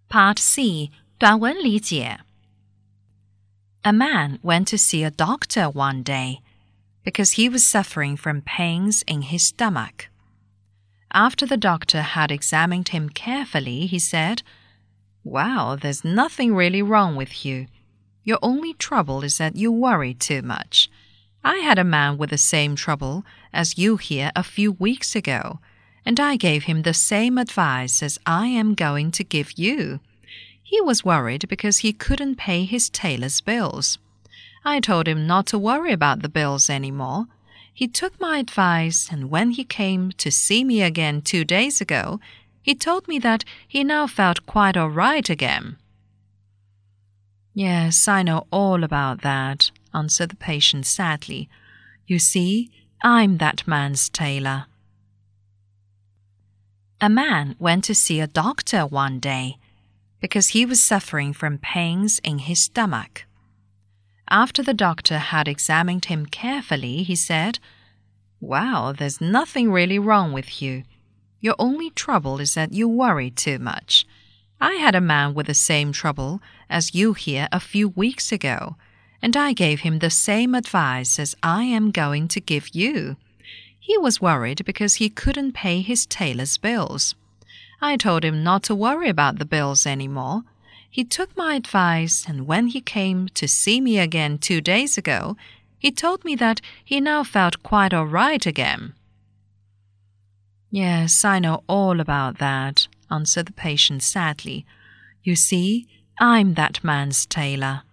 Part C 短文理解 A man went to see a doctor one day because he was suffering from pains in his stomach. After the doctor had examined him carefully, he said, "Well, there's nothing really wrong with you. Your only trouble is that you worry too much. I had a man with the same trouble as you here a few weeks ago, and I gave him the same advice as I am going to give you. He was worried because he couldn't pay his tailor's bills. I told him not to worry about the bills anymore. He took my advice, and when he came to see me again 2 days ago, he told me that he now felt quite all right again." "Yes, I know all about that," answered the patient sadly. "You see, I'm that man's tailor." A man went to see a doctor one day because he was suffering from pains in his stomach. After the doctor had examined him carefully, he said, "Well, there's nothing really wrong with you. Your only trouble is that you worry too much. I had a man with the same trouble as you here a few weeks ago, and I gave him the same advice as I am going to give you. He was worried because he couldn't pay his tailor's bills. I told him not to worry about the bills anymore. He took my advice, and when he came to see me again 2 days ago, he told me that he now felt quite all right again." "Yes, I know all about that," answered the patient sadly. "You see, I'm that man's tailor."